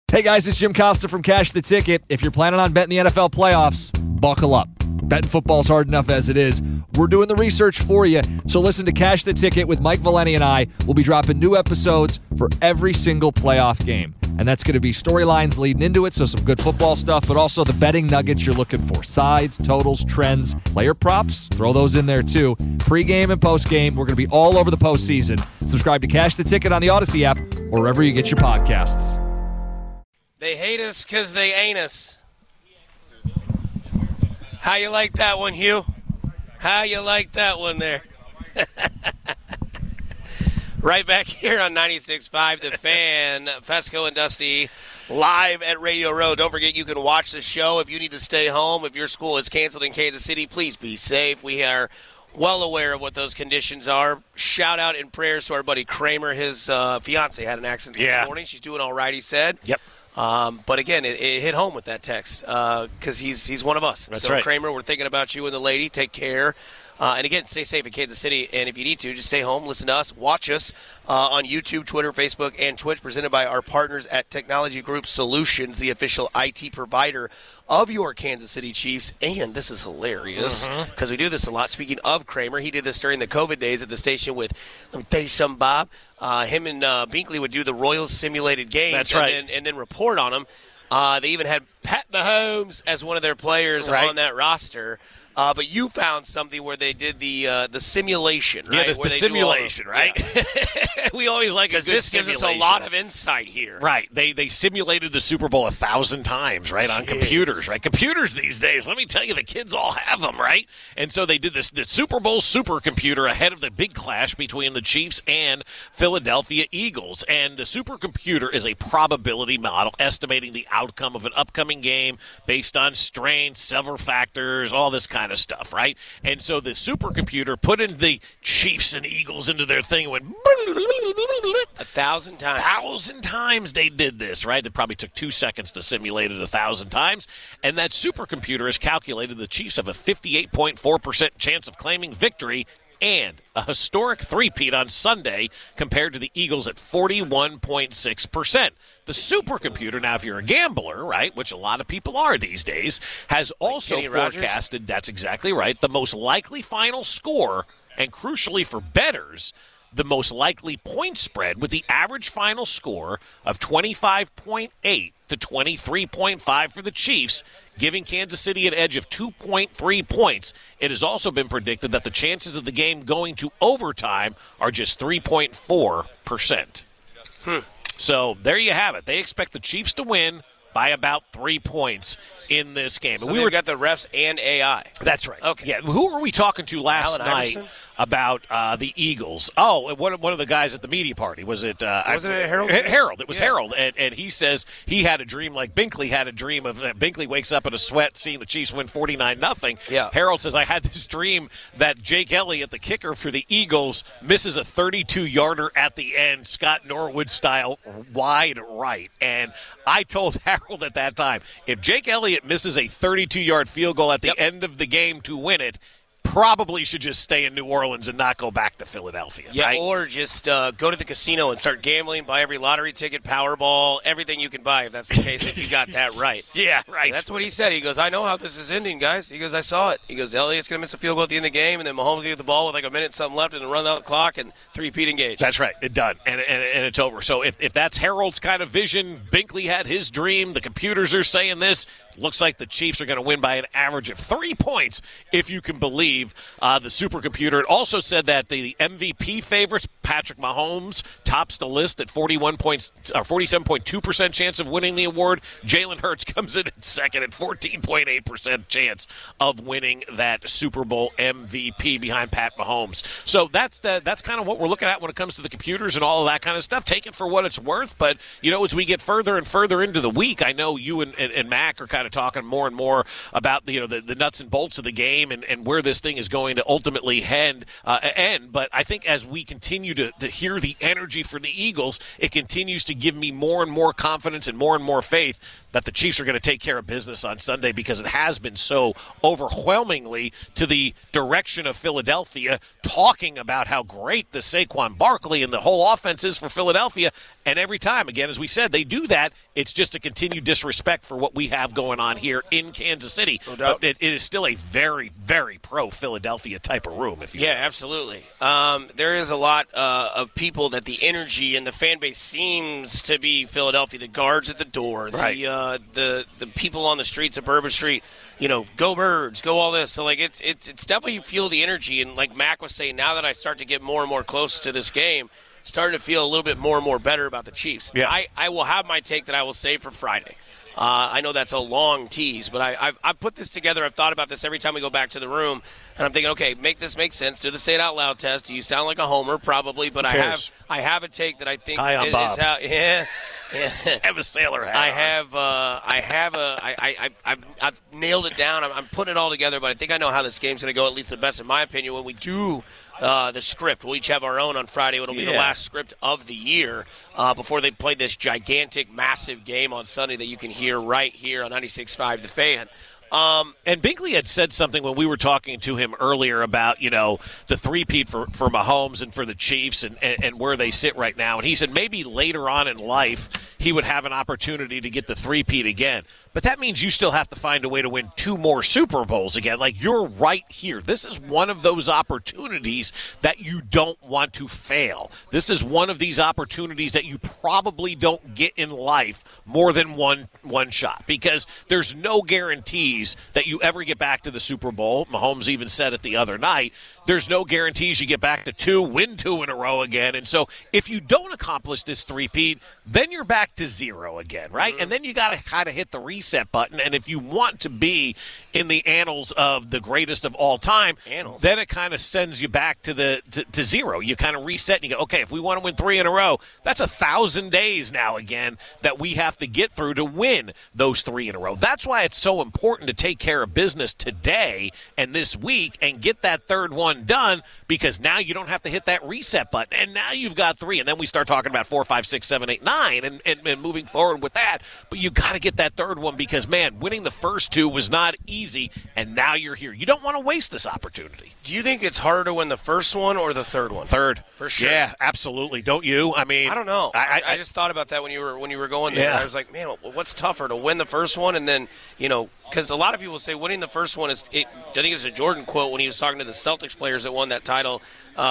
Hey guys, it's Jim Costa from Cash the Ticket. If you're planning on betting the NFL playoffs, buckle up. Betting football's hard enough as it is. We're doing the research for you. So listen to Cash the Ticket with Mike Valeni and I. We'll be dropping new episodes for every single playoff game. And that's going to be storylines leading into it, so some good football stuff, but also the betting nuggets you're looking for. Sides, totals, trends, player props, throw those in there too. Pre-game and post-game, we're going to be all over the postseason. Subscribe to Cash the Ticket on the Odyssey app or wherever you get your podcasts. They hate us because they ain't us. How you like that one, Hugh? How you like that one there? Right back here on 96.5, The Fan, Fesco and Dusty, live at Radio Row. Don't forget you can watch the show if you need to stay home. If your school is canceled in Kansas City, please be safe. We are well aware of what those conditions are. Shout out and prayers to our buddy Kramer. His fiance had an accident this morning. She's doing all right, he said. Yep. But again, it hit home with that text because he's one of us. That's so right. Kramer, we're thinking about you and the lady. Take care. And again, stay safe in Kansas City. And if you need to, just stay home, listen to us, watch us on YouTube, Twitter, Facebook, and Twitch, presented by our partners at Technology Group Solutions, the official IT provider of your Kansas City Chiefs. And this is hilarious because we do this a lot. Speaking of Kramer, he did this during the COVID days at the station with, let me tell you something, Bob. Him and Binkley would do the Royals simulated games. That's right. And then report on them. They even had Pat Mahomes as one of their players on that roster. But you found something where they did the simulation, right? Yeah, the simulation, right? Yeah. We always like a good this gives simulation. us a lot of insight here. Right. They simulated the Super Bowl 1,000 times, right, on computers, right? Computers these days, let me tell you, the kids all have them, right? And so they did the Super Bowl supercomputer ahead of the big clash between the Chiefs and Philadelphia Eagles. And the supercomputer is a probability model estimating the outcome of an upcoming game based on strengths, several factors, all this kind of stuff, right? And so the supercomputer put in the Chiefs and Eagles into their thing and went 1,000 times. 1,000 times they did this, right? It probably took 2 seconds to simulate it 1,000 times. And that supercomputer has calculated the Chiefs have a 58.4% chance of claiming victory and a historic three-peat on Sunday compared to the Eagles at 41.6%. The supercomputer, now if you're a gambler, right, which a lot of people are these days, has also Kenny Rogers? forecasted, that's exactly right, the most likely final score, and crucially for bettors, the most likely point spread with the average final score of 25.8 to 23.5 for the Chiefs, giving Kansas City an edge of 2.3 points. It has also been predicted that the chances of the game going to overtime are just 3.4%. So there you have it. They expect the Chiefs to win by about 3 points in this game. So and we got the refs and AI. That's right. Okay. Yeah. Who were we talking to last Allen night Iverson? about the Eagles? Oh, one of the guys at the media party. Was it Harold? Harold. It was Harold. And he says he had a dream like Binkley had a dream of that. Binkley wakes up in a sweat seeing the Chiefs win 49-0. Yeah. Harold says, I had this dream that Jake Elliott, the kicker for the Eagles, misses a 32-yarder at the end, Scott Norwood style, wide right. And I told Harold at that time, if Jake Elliott misses a 32-yard field goal at the end of the game to win it, probably should just stay in New Orleans and not go back to Philadelphia. Yeah, right? or just go to the casino and start gambling, buy every lottery ticket, Powerball, everything you can buy if that's the case, if you got that right. Yeah, right. That's what he said. He goes, I know how this is ending, guys. He goes, I saw it. He goes, Elliott's going to miss a field goal at the end of the game, and then Mahomes will get the ball with like a minute and something left and then run out the clock and three-peat engage. That's right. It's done. And it's over. So if that's Harold's kind of vision, Binkley had his dream, the computers are saying this, looks like the Chiefs are going to win by an average of 3 points, if you can believe the supercomputer. It also said that the MVP favorites, Patrick Mahomes, tops the list at 47.2% chance of winning the award. Jalen Hurts comes in at second at 14.8% chance of winning that Super Bowl MVP behind Pat Mahomes. So that's kind of what we're looking at when it comes to the computers and all of that kind of stuff. Take it for what it's worth, but as we get further and further into the week, I know you and Mac are kind of talking more and more about the nuts and bolts of the game and where this thing is going to ultimately end. But I think as we continue to hear the energy for the Eagles, it continues to give me more and more confidence and more faith that the Chiefs are going to take care of business on Sunday, because it has been so overwhelmingly to the direction of Philadelphia, talking about how great the Saquon Barkley and the whole offense is for Philadelphia, And every time, again, as we said, they do that. It's just a continued disrespect for what we have going on here in Kansas City. No doubt. But it is still a very, very pro-Philadelphia type of room, if you will. Absolutely. There is a lot of people that the energy and the fan base seems to be Philadelphia. The guards at the door, right. the people on the streets of Bourbon Street, go Birds, go all this. So, it's definitely, you feel the energy. And like Mac was saying, now that I start to get more and more close to this game, starting to feel a little bit more and more better about the Chiefs. Yeah. I will have my take that I will save for Friday. I know that's a long tease, but I've put this together. I've thought about this every time we go back to the room, and I'm thinking, okay, make this make sense. Do the say it out loud test. Do you sound like a homer? Probably, but I have a take that I think Hi, I'm Bob. is how. Yeah. Have a sailor hat. I've nailed it down. I'm putting it all together, but I think I know how this game's going to go. At least the best in my opinion. When we do the script, we'll each have our own on Friday. It'll be the last script of the year before they play this gigantic, massive game on Sunday that you can hear right here on 96.5 The Fan. And Binkley had said something when we were talking to him earlier about, the three-peat for Mahomes and for the Chiefs and where they sit right now. And he said maybe later on in life he would have an opportunity to get the three-peat again. But that means you still have to find a way to win 2 more Super Bowls again. Like, you're right here. This is one of those opportunities that you don't want to fail. This is one of these opportunities that you probably don't get in life more than one shot, because there's no guarantees that you ever get back to the Super Bowl. Mahomes even said it the other night. There's no guarantees you get back to 2, win 2 in a row again. And so if you don't accomplish this three-peat, then you're back to 0 again, right? And then you got to kind of hit the reset button. And if you want to be in the annals of the greatest of all time, then it kind of sends you back to 0. You kind of reset and you go, okay, if we want to win 3 in a row, that's 1,000 days now again that we have to get through to win those 3 in a row. That's why it's so important to take care of business today and this week and get that third one done, because now you don't have to hit that reset button. And now you've got 3, and then we start talking about 4, 5, 6, 7, 8, 9 and moving forward with that. But you got to get that third one, because, man, winning the first 2 was not easy, and now you're here. You don't want to waste this opportunity. Do you think it's harder to win the first one or the third one? Third. For sure. Yeah, absolutely. Don't you? I mean, I don't know. I just thought about that when you were going there. Yeah. I was like, man, what's tougher, to win the first one and then, because a lot of people say winning the first one is, I think it's a Jordan quote when he was talking to the Celtics players that won that title,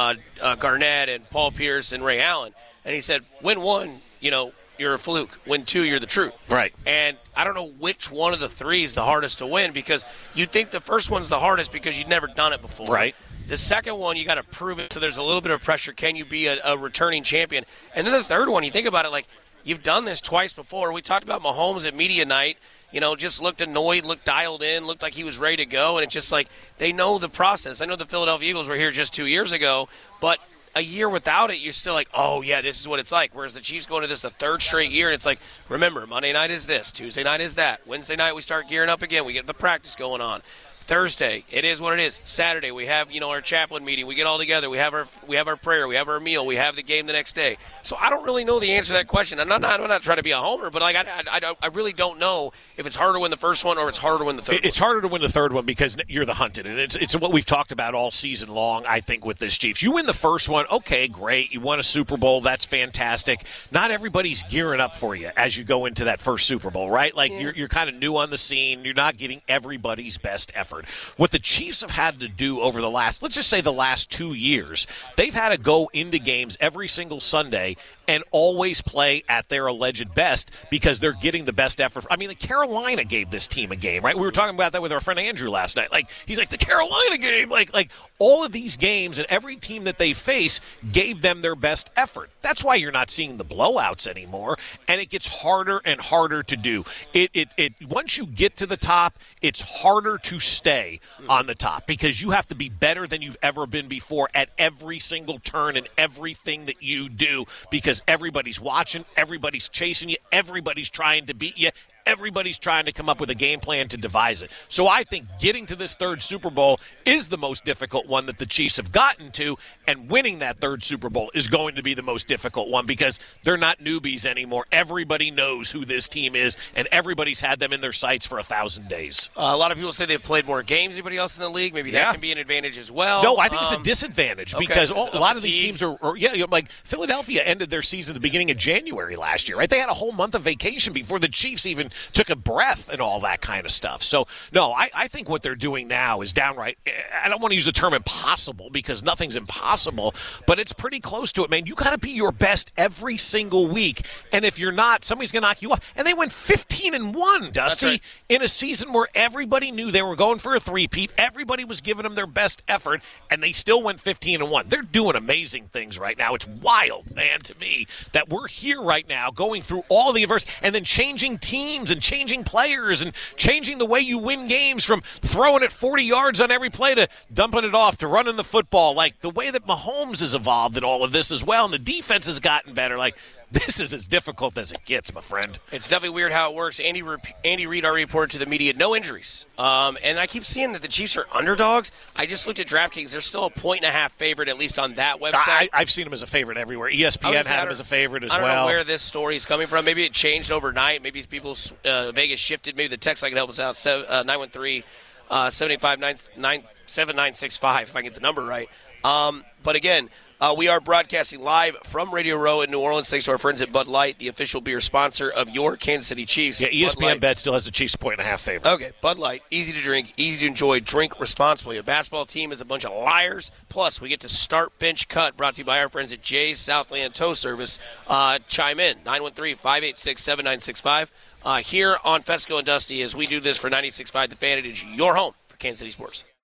Garnett and Paul Pierce and Ray Allen. And he said, win 1, you're a fluke. Win 2, you're the truth. Right. And I don't know which one of the 3 is the hardest to win, because you'd think the first one's the hardest because you'd never done it before. Right. The second one, you got to prove it, so there's a little bit of pressure. Can you be a returning champion? And then the third one, you think about it, like, you've done this twice before. We talked about Mahomes at media night. Just looked annoyed, looked dialed in, looked like he was ready to go. And it's just like they know the process. I know the Philadelphia Eagles were here just 2 years ago, but a year without it, you're still like, oh, yeah, this is what it's like. Whereas the Chiefs go into this the 3rd straight year, and it's like, remember, Monday night is this, Tuesday night is that. Wednesday night we start gearing up again. We get the practice going on. Thursday, it is what it is. Saturday, we have our chaplain meeting. We get all together. We have our prayer. We have our meal. We have the game the next day. So I don't really know the answer to that question. I'm not trying to be a homer, but I really don't know if it's harder to win the first one or it's harder to win the third. It's harder to win the third one because you're the hunted, and it's what we've talked about all season long. I think with this Chiefs, you win the first one, okay, great. You won a Super Bowl, that's fantastic. Not everybody's gearing up for you as you go into that first Super Bowl, right? Like you're kind of new on the scene. You're not getting everybody's best effort. What the Chiefs have had to do over the last 2 years, they've had to go into games every single Sunday and always play at their alleged best because they're getting the best effort. I mean, Carolina gave this team a game, right? We were talking about that with our friend Andrew last night. Like, he's like, the Carolina game, like all of these games and every team that they face gave them their best effort. That's why you're not seeing the blowouts anymore, and it gets harder and harder to do. It once you get to the top, it's harder to stay on the top because you have to be better than you've ever been before at every single turn and everything that you do because everybody's watching, everybody's chasing you, everybody's trying to beat you, everybody's trying to come up with a game plan to devise it. So I think getting to this third Super Bowl is the most difficult one that the Chiefs have gotten to, and winning that third Super Bowl is going to be the most difficult one because they're not newbies anymore. Everybody knows who this team is, and everybody's had them in their sights for 1,000 days. A lot of people say they've played more games than anybody else in the league. Maybe that can be an advantage as well. No, I think it's a disadvantage because a lot of these teams are like Philadelphia ended their season at the beginning of January last year, right? They had a whole month of vacation before the Chiefs even took a breath and all that kind of stuff. So, no, I think what they're doing now is downright, I don't want to use the term impossible because nothing's impossible, but it's pretty close to it, man. You got to be your best every single week, and if you're not, somebody's going to knock you off. And they went 15-1, Dusty, in a season where everybody knew they were going for a three-peat. Everybody was giving them their best effort, and they still went 15-1. They're doing amazing things right now. It's wild, man, to me, that we're here right now going through all the adversity and then changing teams and changing players and changing the way you win games from throwing it 40 yards on every play to dumping it off to running the football. Like, the way that Mahomes has evolved in all of this as well, and the defense has gotten better. Like, this is as difficult as it gets, my friend. It's definitely weird how it works. Andy Reid already reported to the media no injuries. And I keep seeing that the Chiefs are underdogs. I just looked at DraftKings. They're still a 1.5 favorite, at least on that website. I've seen them as a favorite everywhere. ESPN had them as a favorite as well. I don't know where this story is coming from. Maybe it changed overnight. Maybe people, Vegas shifted. Maybe the text line can help us out. 913-785-7965, if I get the number right. But again, we are broadcasting live from Radio Row in New Orleans, thanks to our friends at Bud Light, the official beer sponsor of your Kansas City Chiefs. Yeah, ESPN Bet still has the Chiefs 1.5 favorite. Okay, Bud Light, easy to drink, easy to enjoy, drink responsibly. A basketball team is a bunch of liars. Plus, we get to start, bench, cut, brought to you by our friends at Jay's Southland Tow Service. Chime in, 913-586-7965. Here on Fesco and Dusty, as we do this for 96.5 The Fan, it is your home for Kansas City sports.